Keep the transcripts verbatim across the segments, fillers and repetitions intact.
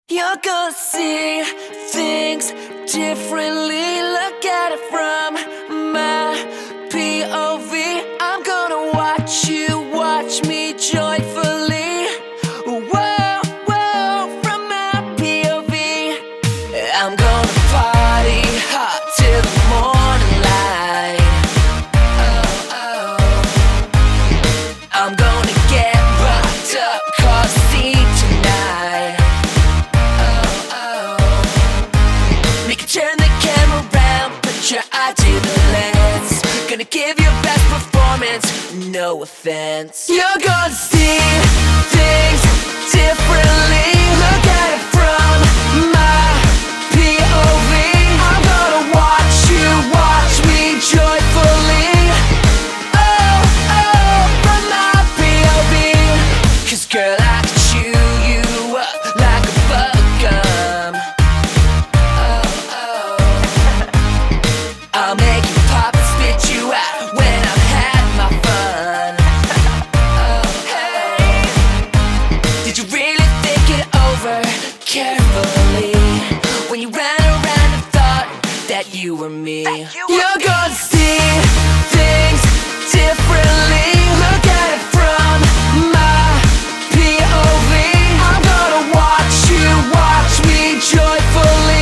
You're gonna see things differently. Look at it from my P O V. I'm gonna watch you watch me joyfully. Whoa, whoa, from my P O V. I'm gonna party hard till the morning light. Oh, oh. I'm gonna get rocked up, cause see tonight. Turn the camera around, put your eye to the lens. Gonna give your best performance, no offense. You're gonna see things differently. Look at it from my P O V. I'm gonna watch you watch me joyfully. Oh, oh, from my P O V. Cause girl, I can chew you up like a bubblegum. I'll make you pop and spit you out when I've had my fun. Oh, hey. Did you really think it over carefully when you ran around and thought that you were me? You're gonna see things differently. Look at it from my P O V. I'm gonna watch you watch me joyfully.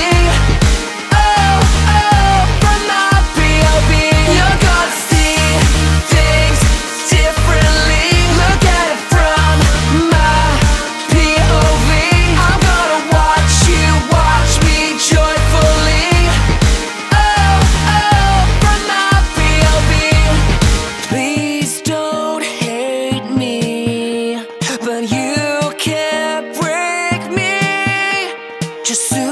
Just